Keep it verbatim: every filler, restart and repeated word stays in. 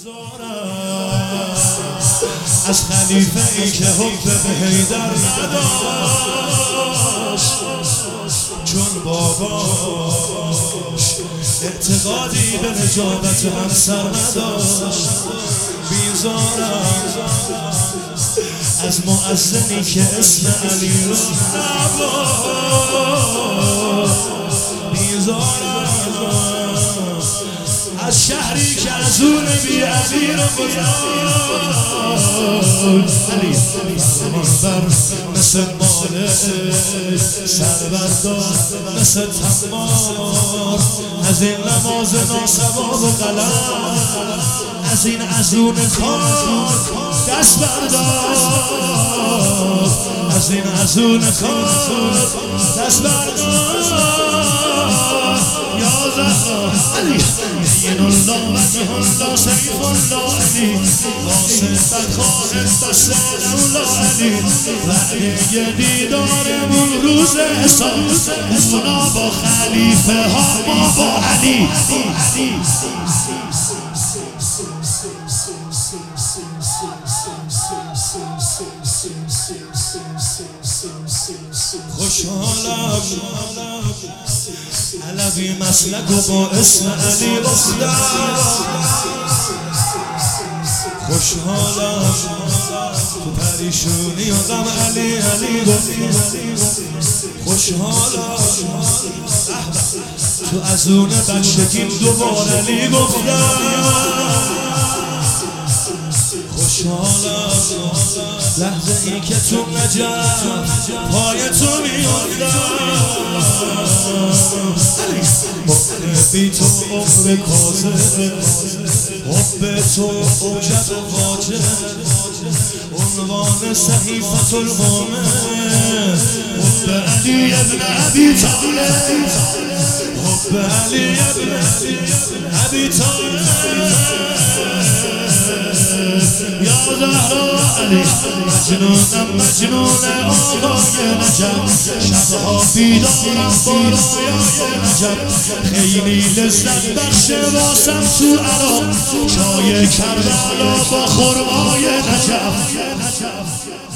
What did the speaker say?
بیزارم از خلیفه ای که حب به حیدر نداشت، چون باباش اعتقادی به نجابت همسر نداشت. بیزارم از مؤذنی که اسم علی رو نبرد. بیزارم از شهری که از اون بی علی رو گذاشت. علی بر مثل مالک سر بردار مثل تمار، از این نماز ناسواب و قلم، از این از اون کار دست بردار، از این از اون کار دست بردار. یا زهرا علی این الله وجه الله سیف الله علی قاسم بدخواه دست اولا علی وعده دیدارمون روز حساب اونا با خلیفه ها ما با علی. خوشحالم علوی مسلک و با اسم علی افتاد. خوشحالم تو پریشونی و غم علی علی گفتم. خوشحالم تو از اون بچگیم دوبار علی گفتم. خوشحالم لحظه ای که تو نجف پای تو میافتم. بی تو عمر کاذب، حب تو اوجب و واجب، عنوان صحیفة المؤمن حب علی ابن ابی طالب، حب علی ابن ابی طالب. یا زهرا علی مجنونم مجنون آقای نجف، شبها بیدارم با رویای نجف، خیلی لذت بخش واسم تو عراق چای کربلا با خرمای نجف.